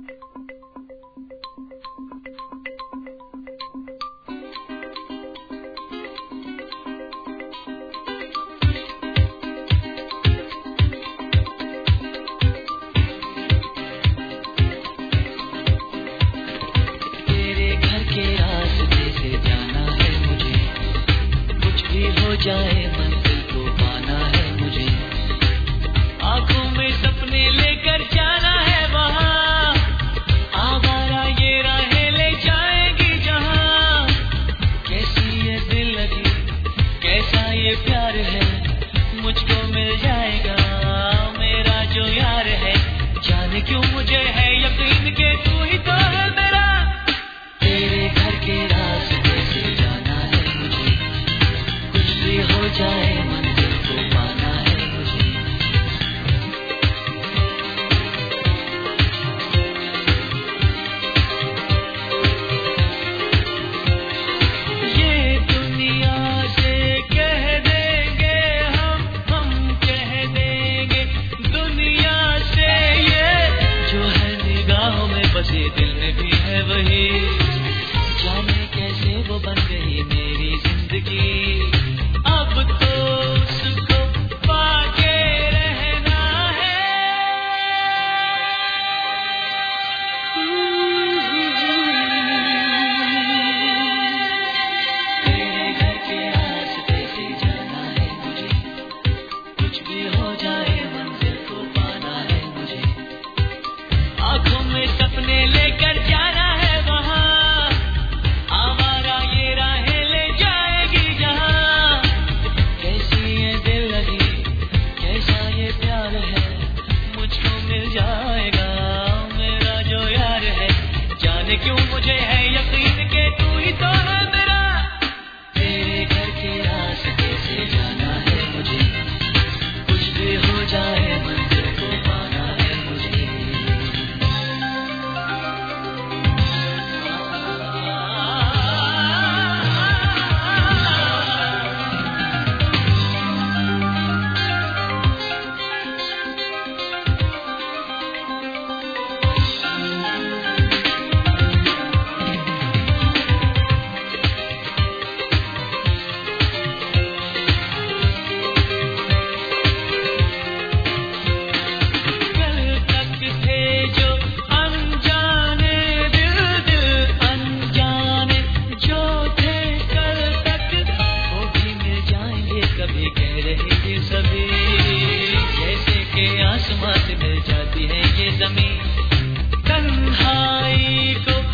जाए मंजिल को पाना है मुझे, आंखों में सपने लेकर जाना है वहाँ, आवारा ये राहें ले जाएगी जहाँ। कैसी ये दिल लगी, कैसा ये प्यार है, मुझको मिल जाएगा मेरा जो यार है। जाने क्यों मुझे है यकीन के तू ही तो है मेरा, तेरे घर के रास्ते से जाना है मुझे, कुछ भी हो जाए मंजिल को पाना है मुझे। ये दुनिया से कह देंगे हम कह देंगे दुनिया से, ये जो है निगाहों में बसे दिल में भी है वही, जाने कैसे वो बन गई मेरी जिंदगी। अब तो उसको पाके रहना है, तेरे घर के रास्ते से जाना है मुझे, कुछ भी हो जाए मंजिल को पाना है मुझे, आंखों में सपने लेकर जाना है वहाँ, आवारा ये राहें ले जाएगी जहाँ। कैसी ये दिल लगी, कैसा ये प्यार है, मुझको मिल जाएगा मेरा जो यार है। जाने क्यों मुझे है यकीन के तू ही तो है मेरा, तेरे घर के रास्ते से जाना है मुझे, कुछ भी हो जाए मंजिल को पाना है मुझे। कल तक थे जो अनजाने दिल अनजाने जो थे कल तक, वो भी मिल जाएंगे कभी कह रहे थे सभी, जैसे कि आसमां से मिल जाती है ये जमीन। तन्हाई को